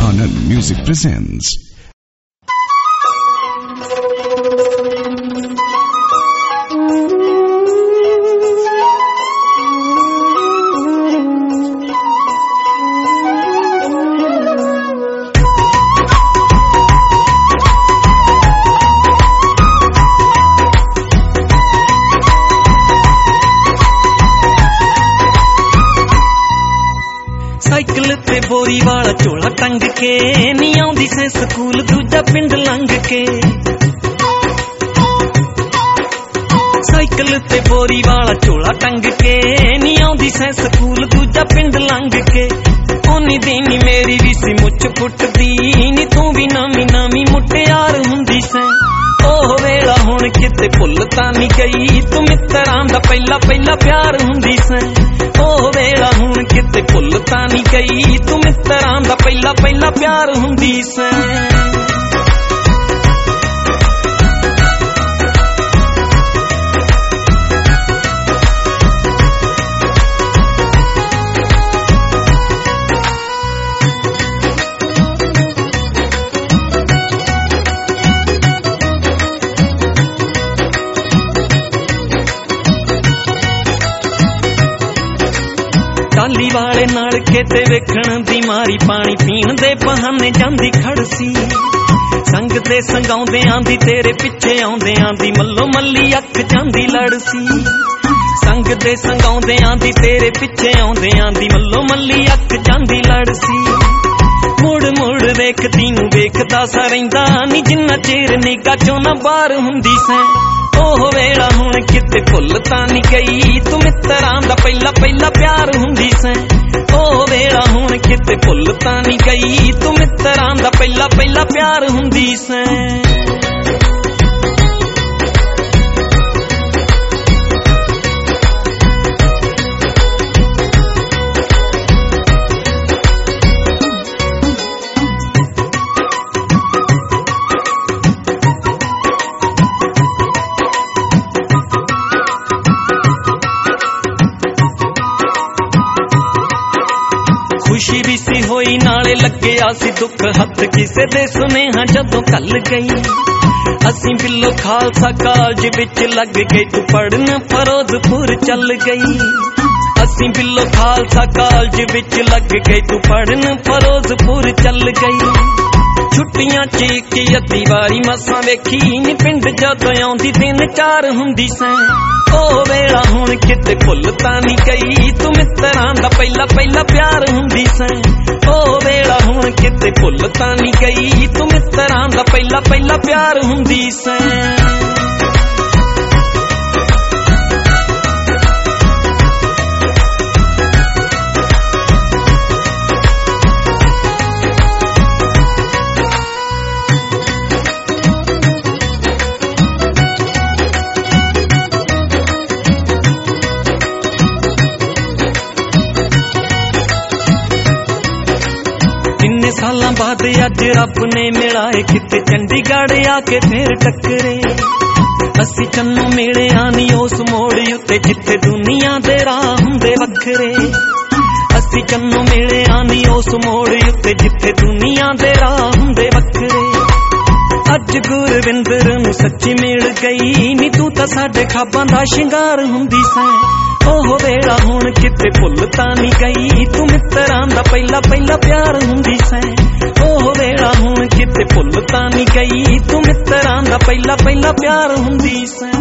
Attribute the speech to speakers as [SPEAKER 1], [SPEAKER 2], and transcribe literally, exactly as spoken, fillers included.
[SPEAKER 1] Anand Music presents.
[SPEAKER 2] Cycle ते बोरी वाला चोला टंग के नी आउंदी से स्कूल दूजा पिंड लंघ के। साइकिल ते बोरी वाला चोला टंग के नी आउंदी से स्कूल दूजा पिंड लंघ के। ओनी दीनी मेरी भी सी मुछ फुटदी नी तू भी नवी नवी मुटियार हुंदी से। ओह वेला हुण किते भुल तां नी गई तू मित्रां दा पहला पहला प्यार हुंदी से। ओह वेला हुण किते भुल तां नी गई तू मित्रां दा पहला पहला प्यार हुंदी से। टाली वाले नाल खेते वेखण दी मारी पानी पीण दे बहाने जांदी खड़सी। संग ते संगाउंदे आंदी तेरे पिछे आउंदे आंदी मल्लो मल्ली अख जांदी लड़सी। संग ते संगाउंदे आंदी तेरे पिछे आउंदे आंदी मल्लो मल्ली अख जांदी लड़सी। मुड़ मुड़ वेखदी नूं वेखदा सा रहिंदा नी जिन्ना चेर निगाह चों ना बाहर हुंदी सैं। ओह वेला हुण किते भुल तां नी गई तू मित्रां दा पहला पहला प्यार हुंदी सैं। ओह वेला हुण किते भुल तां नी गई तू मित्रां दा पहला पहला प्यार हुंदी सैं। खुशी भी सी होई नाले लगे आसी दुख हथ किसे दे सुनेहा जदों कल गई। असी बिल्लो खालसा कालज विच लग गए तू पढ़न फरोजपुर चल गई। असी बिल्लो खालसा कालज विच लग गए तू पढ़न फरोजपुर चल गई। छुट्टियां च इक अद्धी वारी मसां वेखी नी पिंड जदों आउंदी दिन चार हुंदी सैं। ओह वेला हुण किते भुल तां नी गई तू मित्रां दा पहला पहला प्यार हुंदी सैं। ओह वेला हुण किते भुल तां नी गई तू मित्रां दा पहला पहला प्यार हुंदी सैं। इन्ने सालां बाद अज रब ने मिलाए किते चंडीगढ़ आके फिर टकरे। असी चन्नों मिले आनी उस मोड़ उत्ते जिथे दुनिया दे राह हुंदे वखरे। असी चन्नों मिले आनी उस मोड़ उत्ते जिथे दुनिया दे राह हुंदे वखरे। अज गुरविंदर नूं सच्ची मिल गई नी तू तां साडे खाबां दा शिंगार हुंदी सैं। ओह वेला हुण किते भुल तां नी गई तू मित्रां दा पहला पहला प्यार हुंदी सैं। ओह वेला हुण किते भुल तां नी गई तू मित्रां दा पहला पहला प्यार हुंदी सैं।